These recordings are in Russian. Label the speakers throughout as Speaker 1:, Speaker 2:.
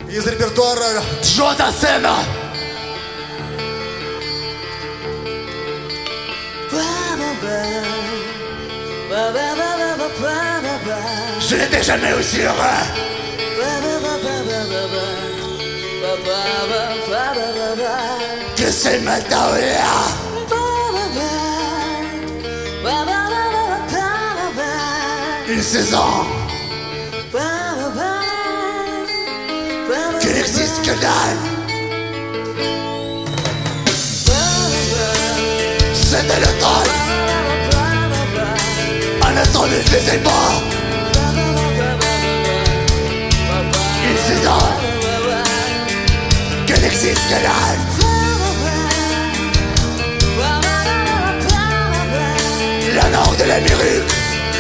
Speaker 1: из репертуара
Speaker 2: Джо Дассена. Je n'ai déjà jamais aussi heureux que c'est maintenant là. Une saison qui n'existe que dalle. C'était le temps. Un temps ne faisait pas. Une saison qui n'existe que dalle. Le nord de l'Amérique.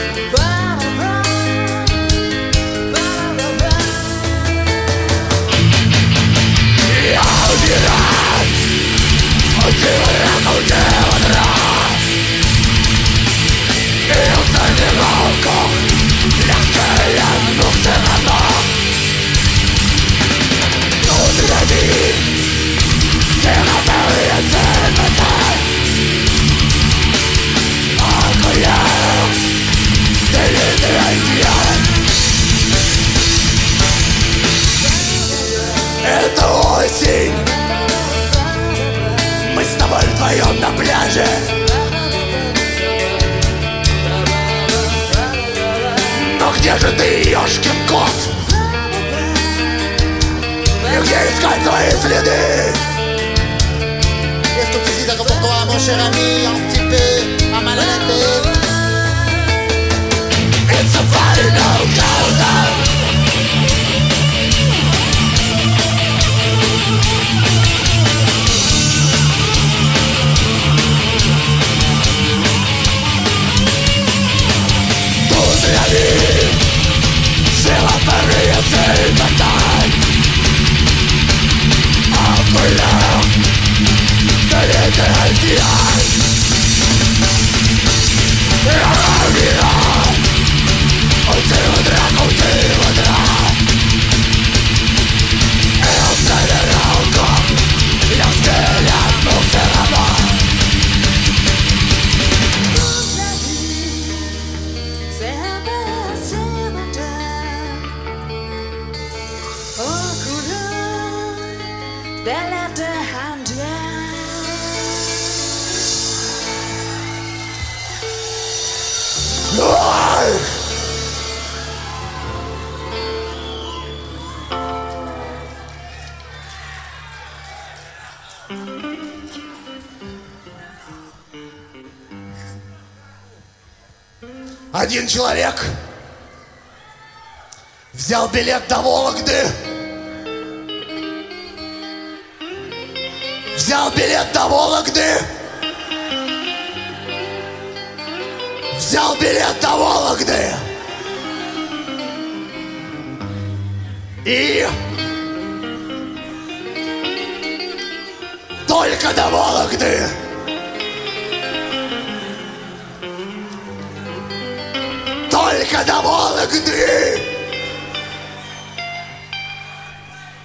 Speaker 2: Это осень. Мы с тобой вдвоем на пляже. Но где же ты, ёшкин кот? И где искать твои следы?
Speaker 1: Est-ce que tu dis d'accord pour toi, mon cher ami, un petit peu à mal à la tête?
Speaker 2: It's a final countdown. Toute la vie, c'est la période, c'est une bataille. Après l'heure de l'éternité, la vie. Один человек взял билет до Вологды. Взял билет до Вологды. Взял билет до Вологды. И только до Вологды. Только до Вологды.